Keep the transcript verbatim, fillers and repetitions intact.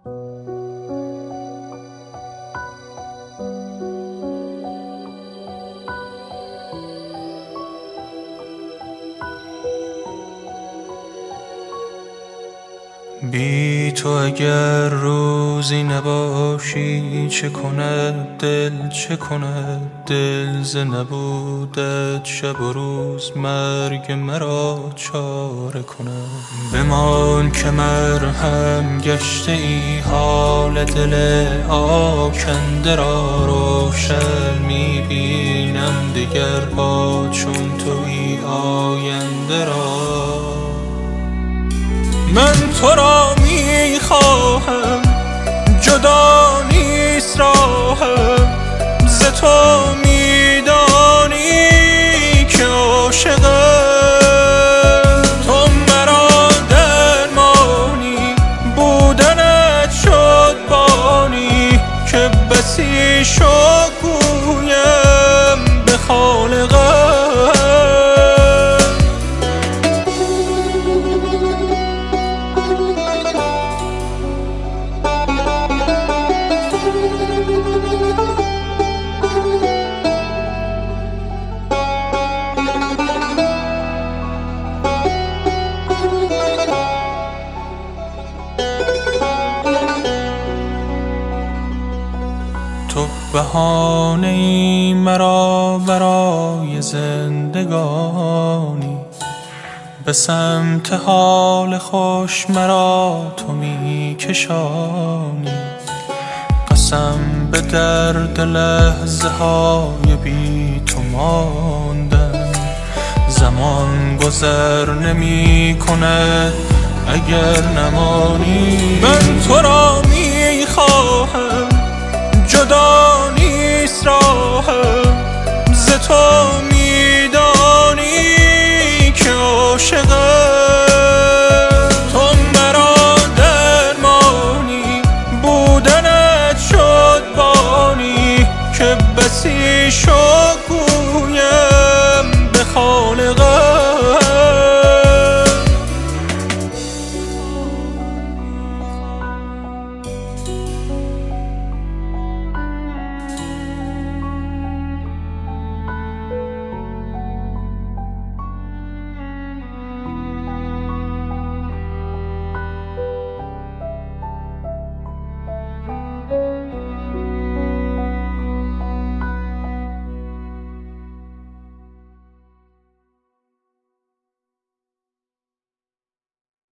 بی تو اگر روزی نباشی چه کند دل، چه کند دل ز نبودت شب و روز مرگ مرا چاره کند. بمان که مرهم گشته ای حال دل آکنده را، روشن می بینم دگر با چون تویی آینده را. من تو را می خواهم جدا نیست راهم، ز تو می دانی که عاشقم. تو مرا درمانی بودنت شد بانی، که بسی شد گویم به خالقم. تو بهانه ای مرا برای زندگانی، به سمت حال خوش مرا تو می کشانی. قسم به درد لحظه های بی تو ماندم، زمان گذر نمی کند اگر نمانی. من تو را می خواهم جدا نیست راهم، ز تو می